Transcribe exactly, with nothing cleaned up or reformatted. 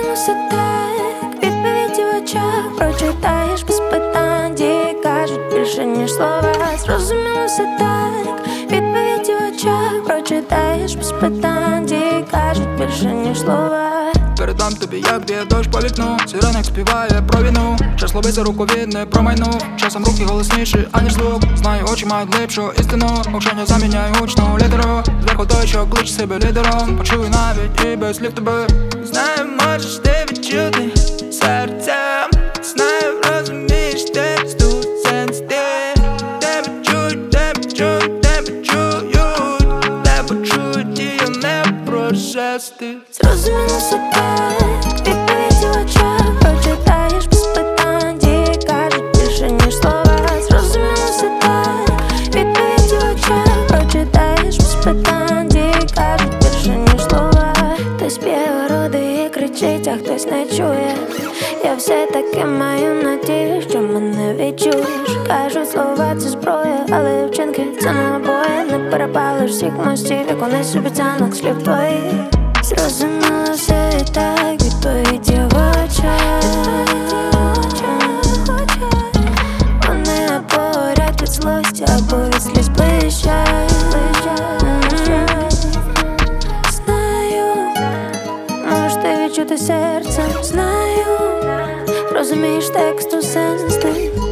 Зрозумілося так, відповіді в очах прочитаєш без питань, дії кажуть більше, ніж слова. Зрозумілося так, відповіді в очах прочитаєш без питань, дії кажуть більше, ніж слова. Передам тобі, як б'є дощ по вікну, сиреник співає про війну. Час ловить за руку, він не промайнув. Часом руки голосніші, аніж звук. Знаю, очі мають глибшу істину. Мовчання заміняє гучну літеру. Зверху той, що кличе себе лідером. Почую навіть і без слів тебе. Знаю, можеш ти відчути серцем. Знаю, розумієш, текст тут сенс ти. Тебе чують, тебе чують, тебе чують. Тебе чують, і я не про жести. Зрозумілося так, відповіді в очах прочитаєш без питань, дії кажуть більше, ніж слова. Зрозумілося так, відповіді в очах прочитаєш без питань, дії кажуть більше, ніж слова. Хтось б'є груди і кричить, а хтось не чує. Я все-таки маю надію, що мене відчуєш. Кажуть, слова це зброя, але вчинки це набої. Не перепалиш всіх мостів, як вони собі тянуть слів твоїх. Зрозумілося і так, відповіді в очах. Вони або горять від злості, або від сліз блищать. Знаю, можете відчути серцем, знаю. Розумієш, тексту сенс ти.